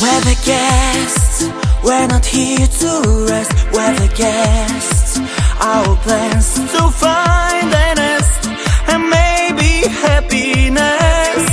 We're the guests, we're not here to rest. We're the guests, our plans to find a nest and maybe happiness.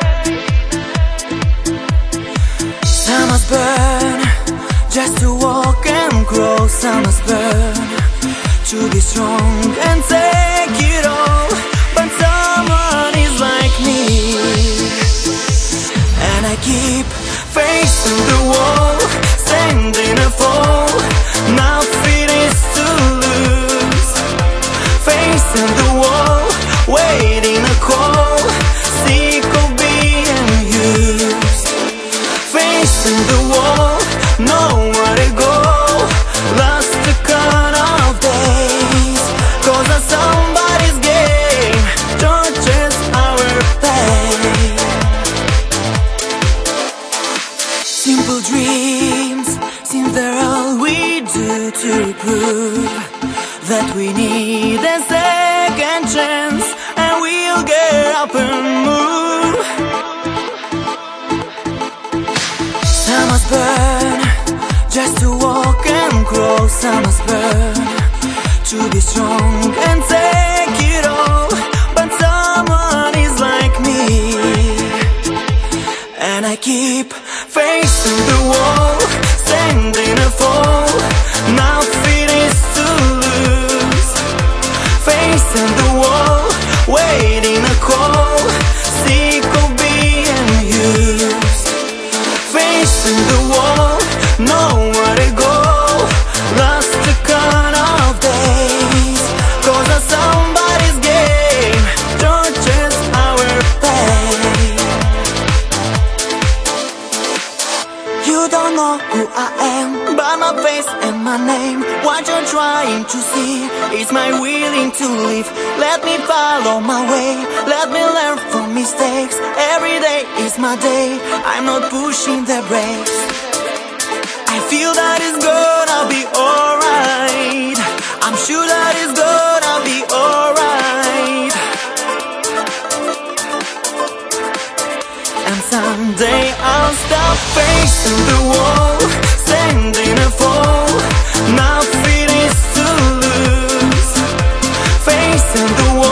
Some must burn just to walk and grow. Some must burn to be strong and take it all. But someone is like me, and I keep facing the wall, standing a fall, nothing is to lose. Facing the wall, waiting a call, sick of being used. Facing the wall, nowhere to go, lost a count of days. Cause of somebody's game, don't just our pain. Simple dreams seem they're all we do to prove that we need a second chance, and we'll get up and move. Some must burn just to walk and grow. Some must burn to be strong and take it all. But someone is like me, and I keep facing the wall, standing a fall, nothing is to lose. Facing the wall, waiting a call, sick of being used. Facing the wall, nowhere to go, lost a count of days. Cause of somebody's game, don't just our pain. You don't know who I am, but my face and my name. What you're trying to see is my willing to live. Let me follow my way, let me learn from mistakes. Every day is my day, I'm not pushing the brakes. I feel that it's gonna be alright, I'm sure that it's gonna be alright. And someday I'll stop facing the wall, standing a fall, nothing is to lose. Facing the wall,